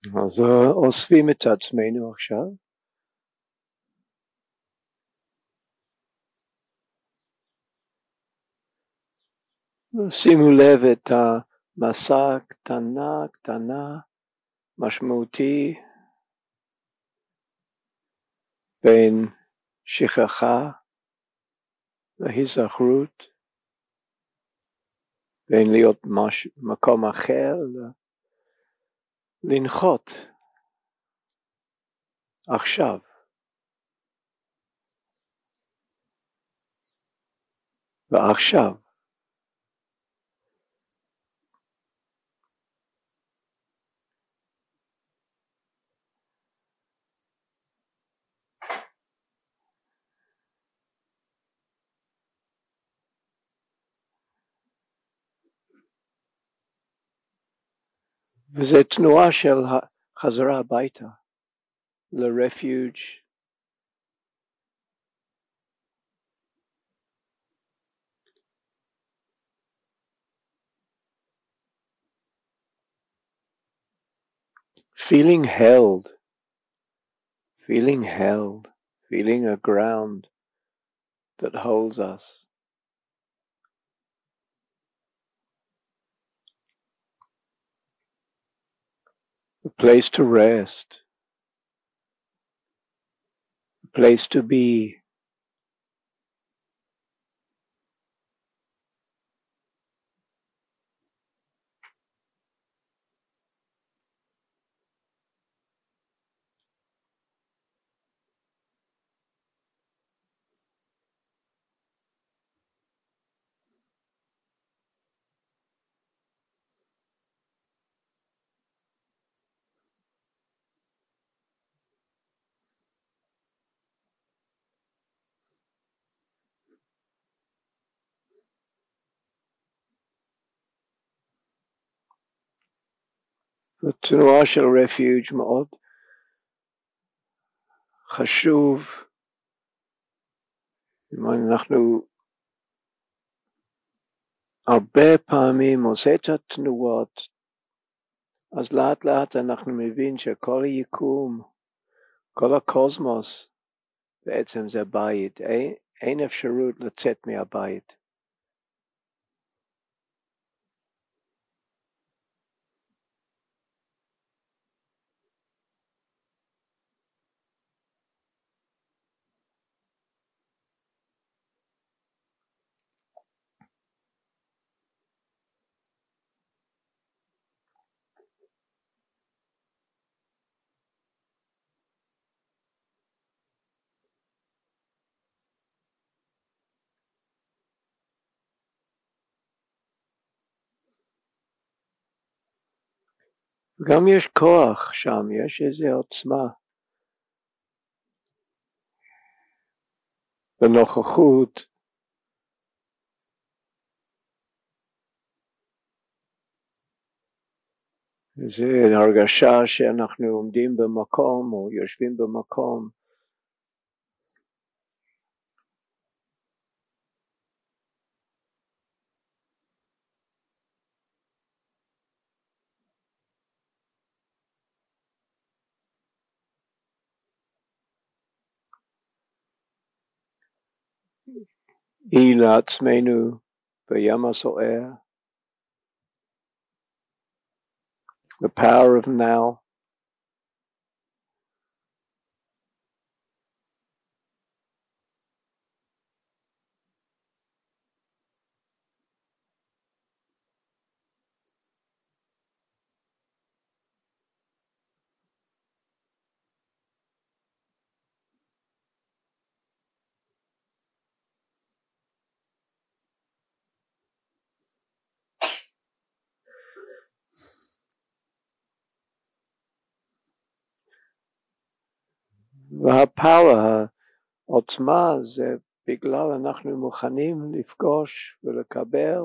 אז אוספים את עצמנו עכשיו. שימו לב את המסע קטנה, משמעותי, בין שכחה והיזכרות, בין להיות מקום אחר, לנחות עכשיו. ועכשיו. וזה תנועה של חזרה הביתה, ל-refuge. Feeling held, feeling a ground that holds us. A place to rest, a place to be. התנועה של refuge מאוד חשוב. אנחנו הרבה פעמים עושה את התנועות, אז לאט לאט אנחנו מבין שכל היקום, כל הקוסמוס בעצם זה בית, אין אפשרות לצאת מהבית. גם יש כוח שם, יש איזו עוצמה בנוכחות. זה הרגשה שאנחנו עומדים במקום או יושבים במקום. אי לעצמנו בים הסוער. The power of now. והפאוור, העוצמה, זה בגלל אנחנו מוכנים לפגוש ולקבל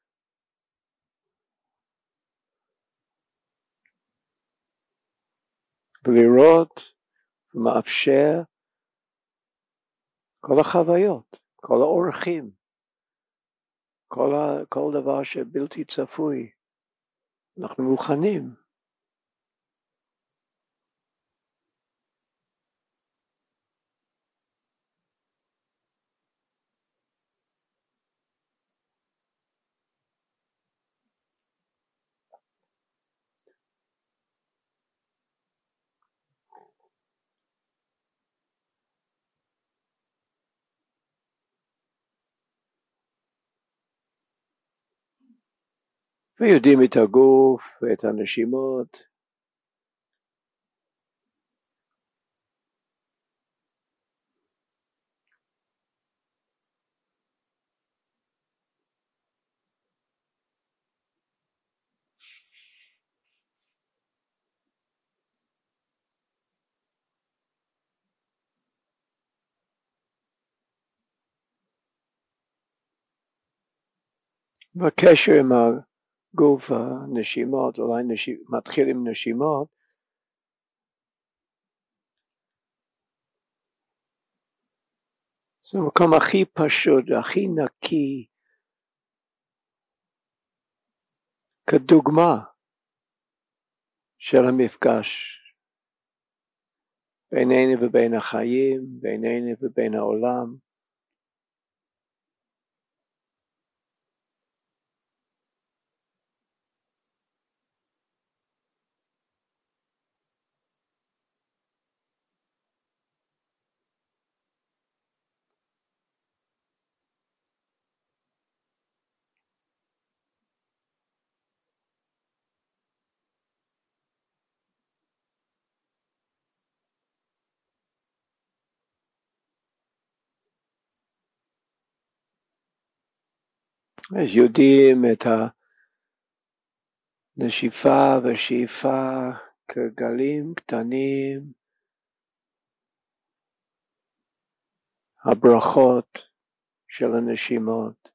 ולראות ומאפשר כל החוויות, כל האורחים, כל דבר שבלתי צפוי. אנחנו מוכנים. ויודעים את הגוף ואת הנשימות. בקשר עם הגוף, הנשימות, אולי מתחיל עם נשימות, זה המקום הכי פשוט, הכי נקי, כדוגמה של המפגש בינינו ובין החיים, בינינו ובין העולם. אז יודעים את הנשיפה והשאיפה כגלים קטנים, הברכות של הנשימות.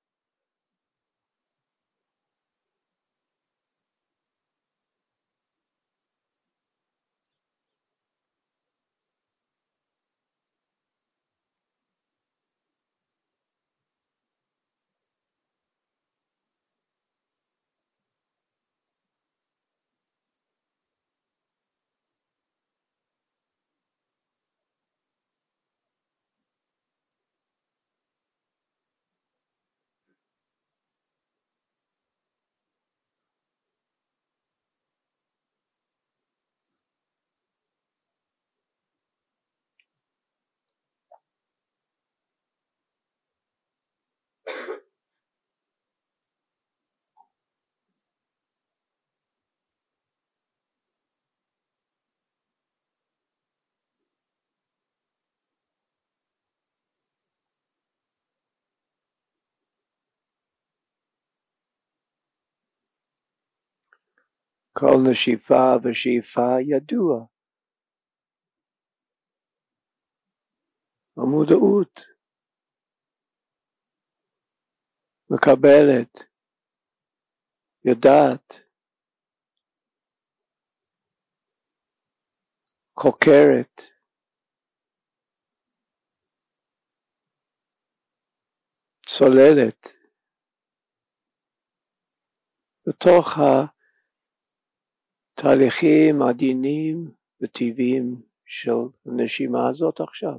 כל נשיפה ושאיפה ידוע. המודעות מקבלת, יודעת, חוקרת, צוללת בתוך התהליכים עדינים וטבעיים של הנשימה הזאת עכשיו.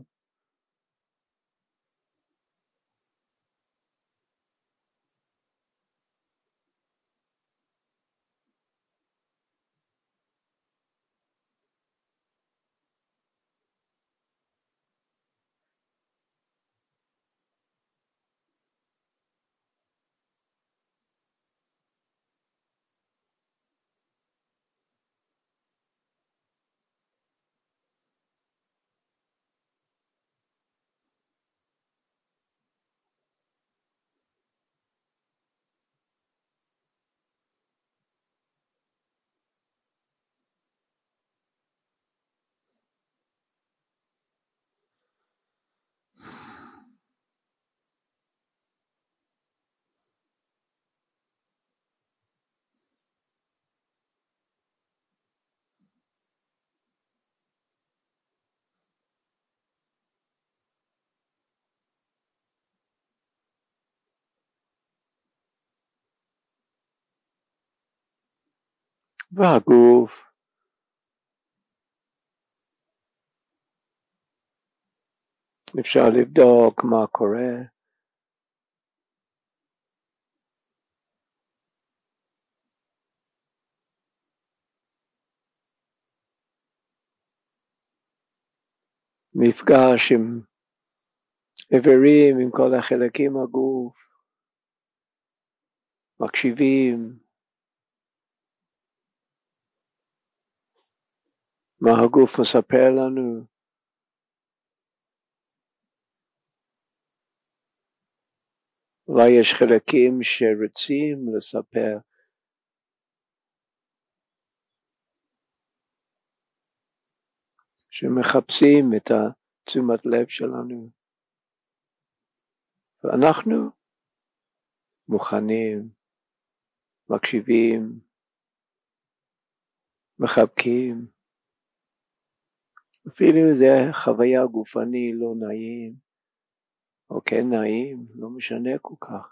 והגוף אפשר לבדוק מה קורה. מפגש עם איברים, עם כל החלקים הגוף, מקשיבים, מה הגוף מספר לנו. אולי יש חלקים שרוצים לספר. שמחפשים את תשומת לב שלנו. ואנחנו מוכנים, מקשיבים, מחבקים. אפילו זה חוויה גופני לא נעים, או כן נעים, לא משנה כל כך.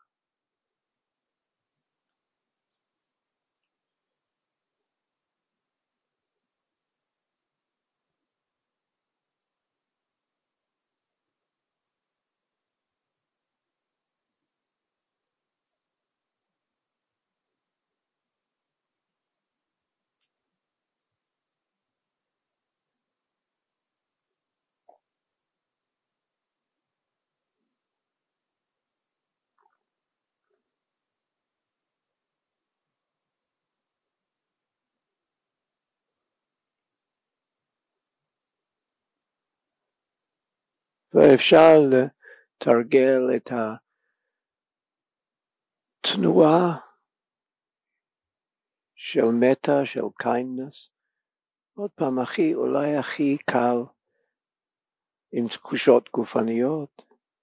ואפשר לתרגל את התנועה של מטה, של kindness. עוד פעם, אולי הכי קל עם תחושות גופניות,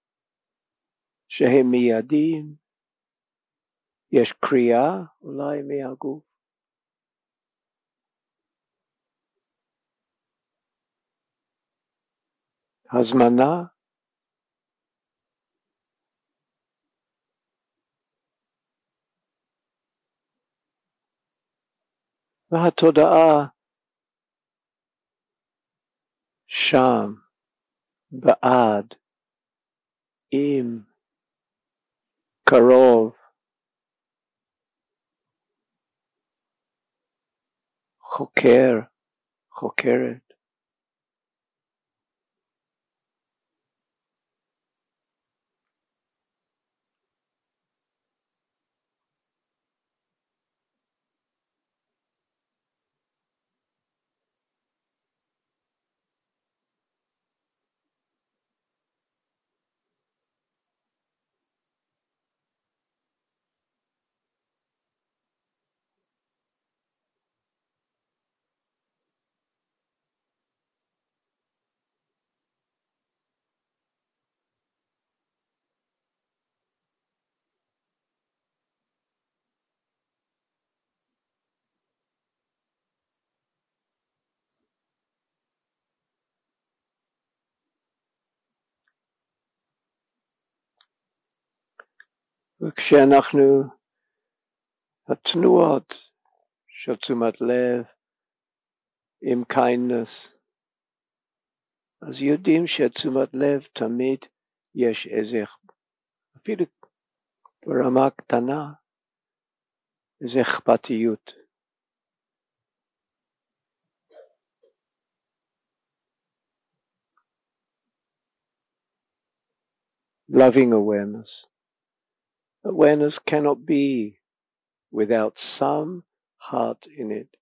שהם מיידים, יש קריאה אולי מהגוף. הזמנה, והתודעה שם, בעד, עם, קרוב, חוקר, חוקרת. וכשאנחנו, התנועות של תשומת לב עם kindness, אז יודעים שתשומת לב תמיד יש איזה, אפילו ברמה קטנה, איזה אכפתיות. Loving awareness. Awareness cannot be without some heart in it.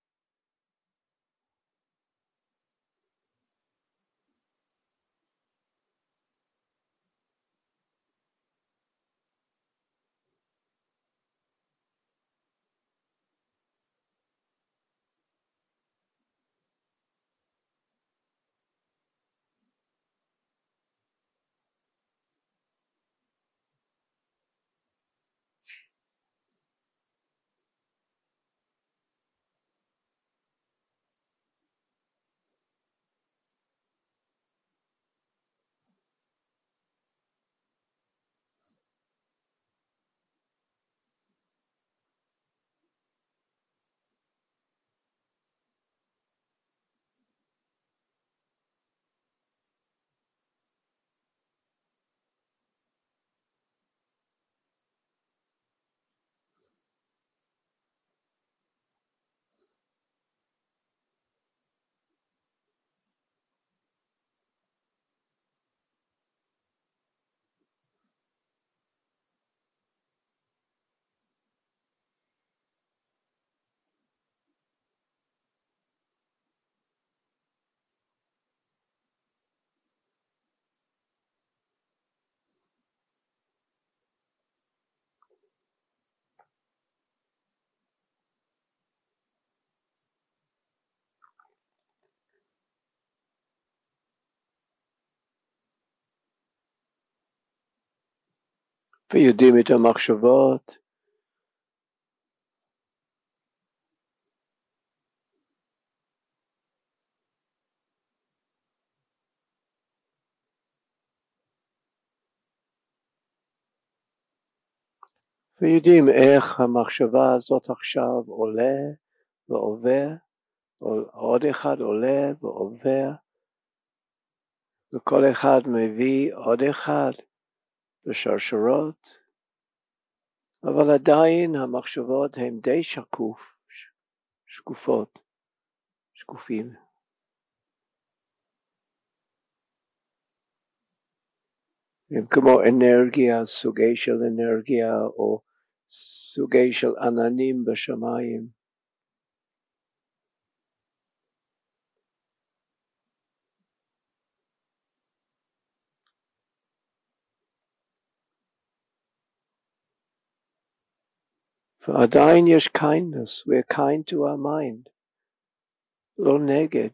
ויודעים את המחשבות, ויודעים איך המחשבה הזאת עכשיו עולה ועובר, עוד אחד עולה ועובר, וכל אחד מביא עוד אחד בשרשרות, אבל עדיין המחשבות הן די שקופים. הם כמו אנרגיה, סוגי של אנרגיה או סוגי של עננים בשמיים. ועדיין יש kindness, we're kind to our mind, לא נגד.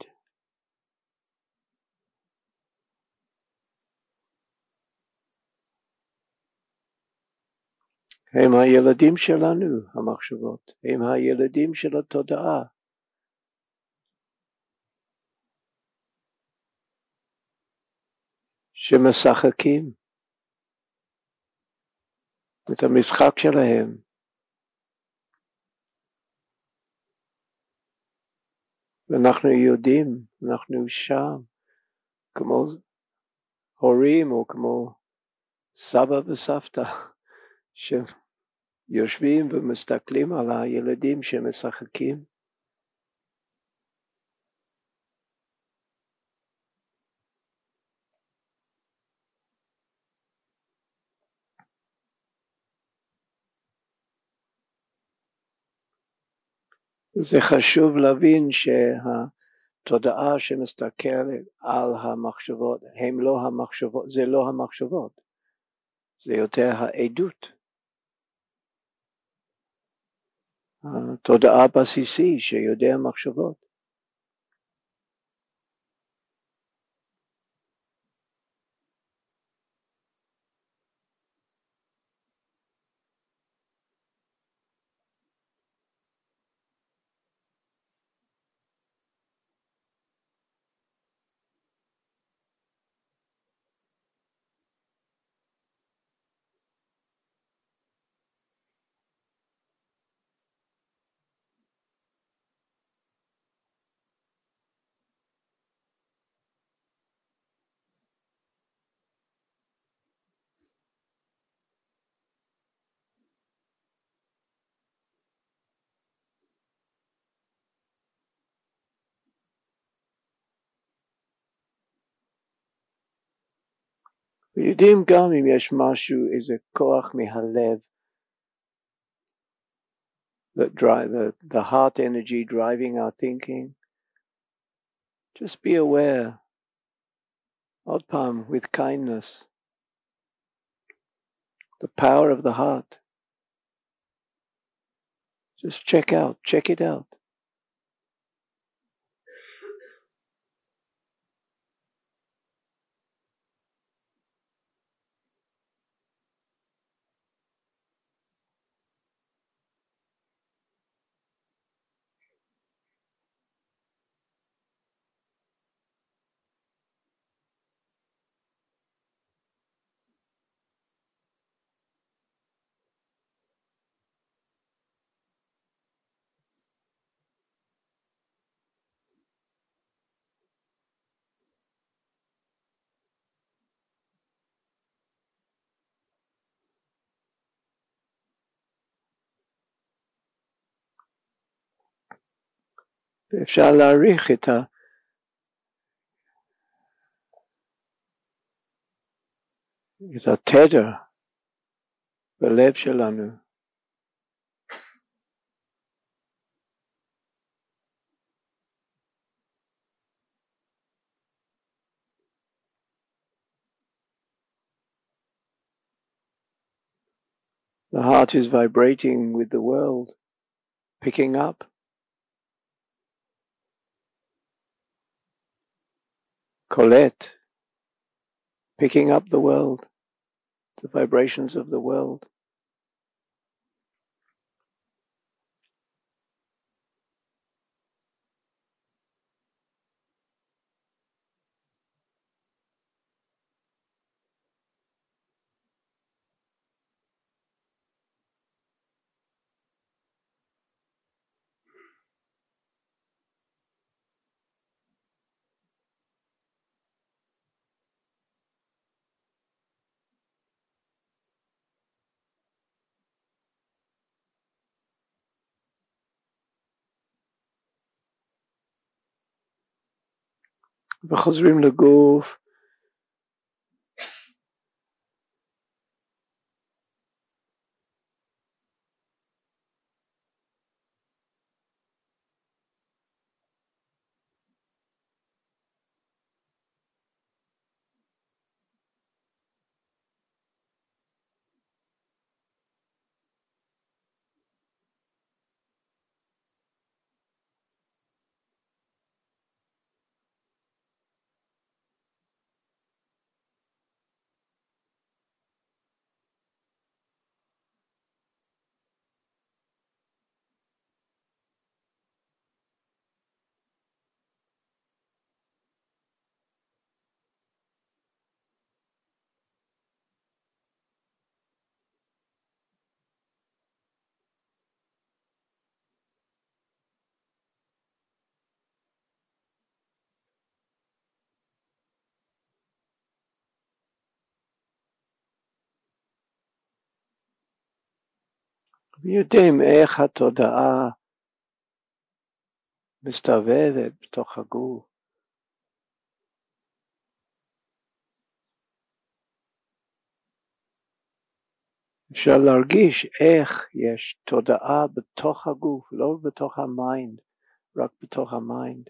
הם הילדים שלנו, המחשבות, הם הילדים של התודעה. שמשחקים את המשחק שלהם. ואנחנו יודעים, אנחנו שם, כמו הורים או כמו סבא וסבתא, שיושבים ומסתכלים על הילדים שמשחקים. זה חשוב להבין שהתודעה שמסתכלת על המחשבות, הם לא המחשבות, זה לא המחשבות, זה יותר העדות. התודעה בסיסי שיודע מחשבות. ויודעים גם אם יש משהו, איזה כוח מהלב, the heart energy driving our thinking, just be aware, עוד פעם, with kindness, the power of the heart. Just check it out. ואפשר להעריך את התדר בלב שלנו. The heart is vibrating with the world, picking up. Colette, picking up the world. the vibrations of the world. וחוזרים לגוף. ויודעים איך התודעה מסתובבת בתוך הגוף. אפשר להרגיש איך יש תודעה בתוך הגוף, לא בתוך המיינד, רק בתוך המיינד.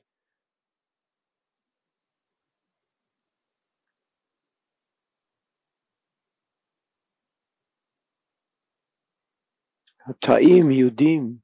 התאים יודעים.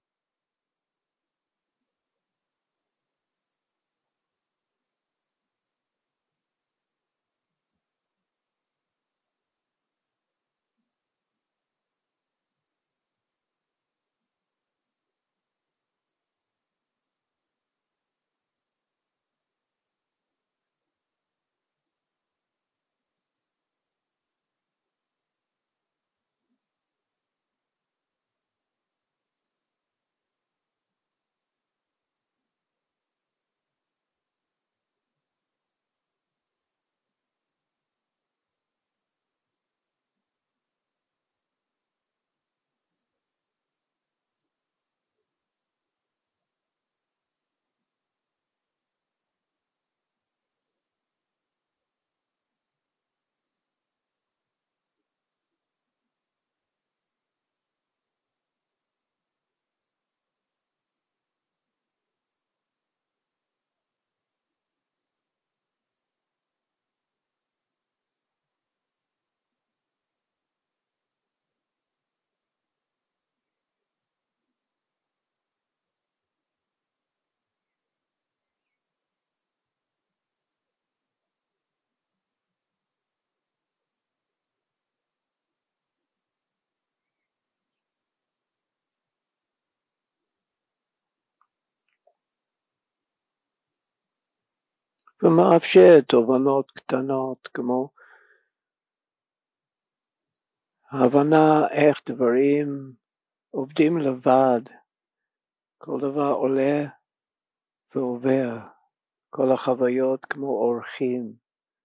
ומאפשר תובנות קטנות כמו ההבנה איך דברים עובדים לבד, כל דבר עולה ועובר, כל החוויות כמו אורחים,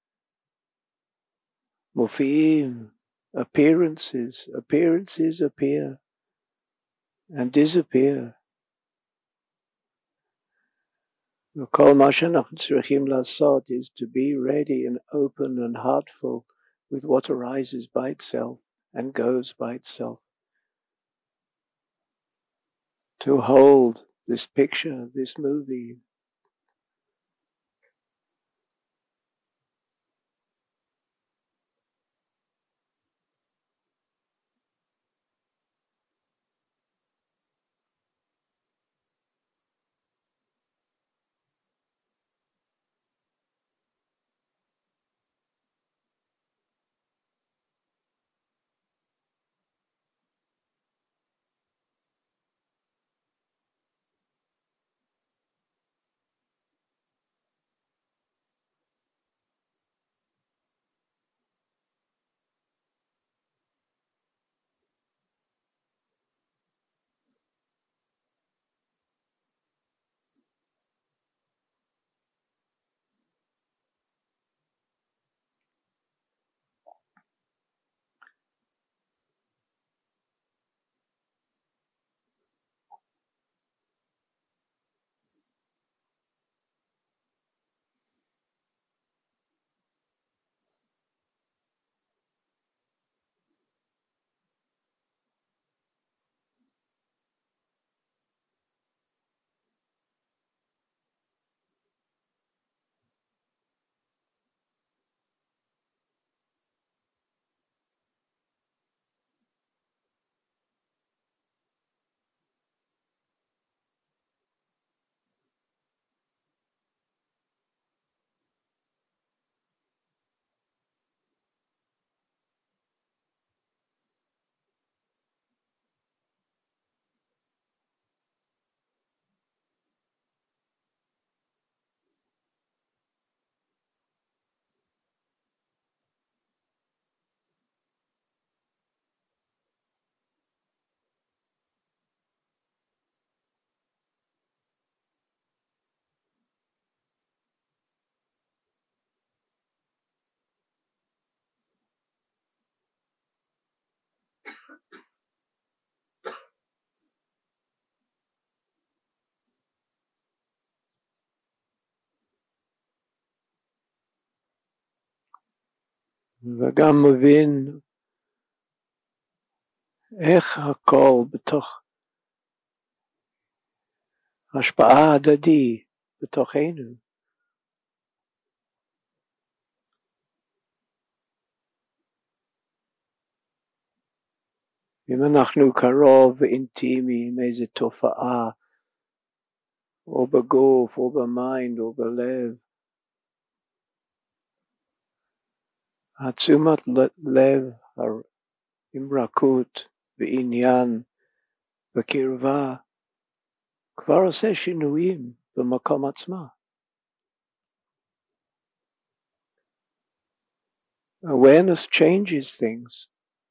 מופיעים, appearances appear and disappear. וכל מה שאנחנו צריכים לעשות is to be ready and open and heartful with what arises by itself and goes by itself. To hold this picture, this movie. וגם מבין איך הכל בתוך השפעה הדדי בתוכנו. אם אנחנו קרוב ואינטימי עם איזו תופעה, או בגוף, או במיינד, או בלב, התשומת לב עם רכות ועניין וקרבה כבר עושה שינויים במקום עצמה. Awareness changes things.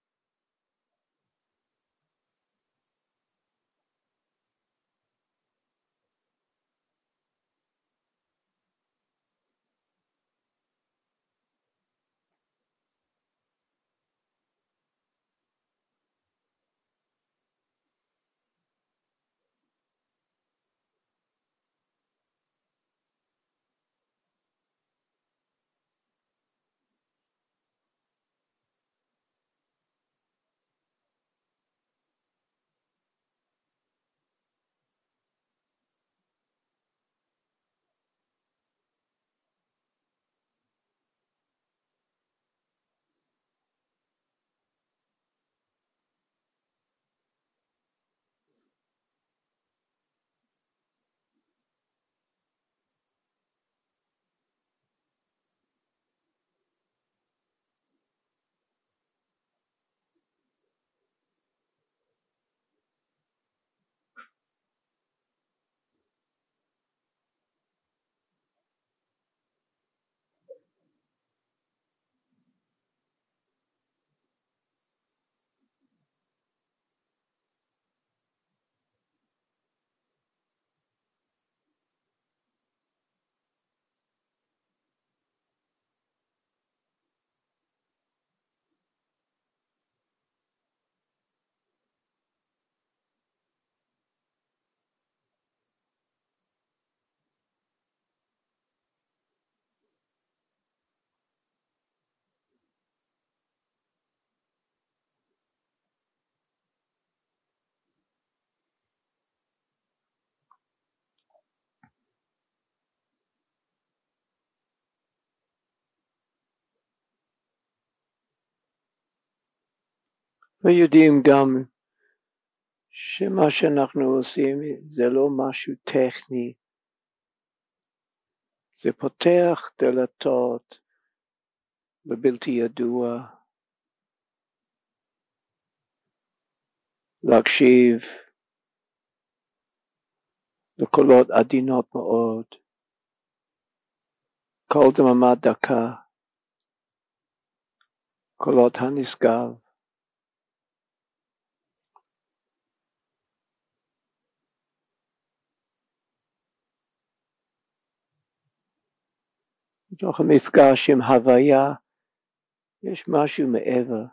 ויודעים גם שמה שאנחנו עושים זה לא משהו טכני, זה פותח דלתות לבלתי ידוע, להקשיב לקולות עדינות מאוד, כל דממה דקה, קולות הנשגב. בתוך המפגש עם הוויה יש משהו מעבר.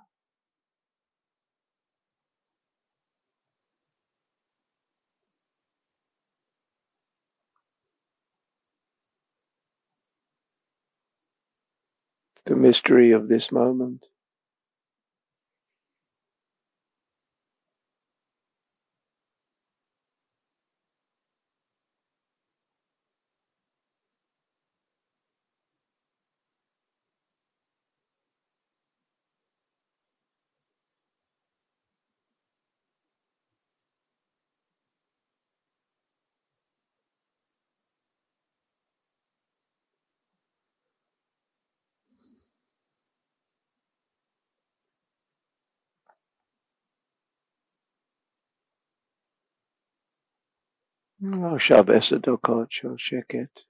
The mystery of this moment. עכשיו 10 דקות של שקט.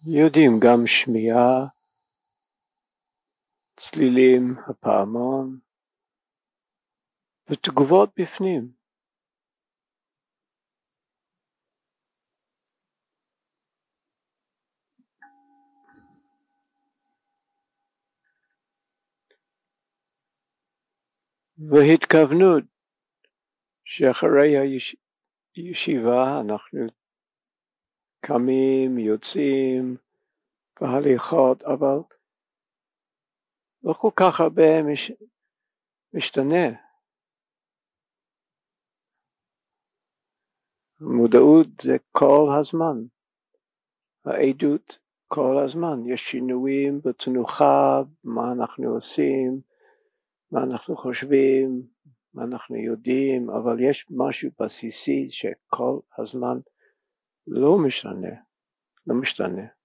יודעים גם שמיעה, צלילים, הפעמון, ותגובות בפנים. והתכוונות שאחרי הישיבה אנחנו קמים, יוצאים בהליכות, אבל לא כל כך הרבה משתנה. המודעות זה כל הזמן, העדות כל הזמן, יש שינויים בתנוחה, מה אנחנו עושים, מה אנחנו חושבים, מה אנחנו יודעים, אבל יש משהו בסיסי שכל הזמן לא משתנה.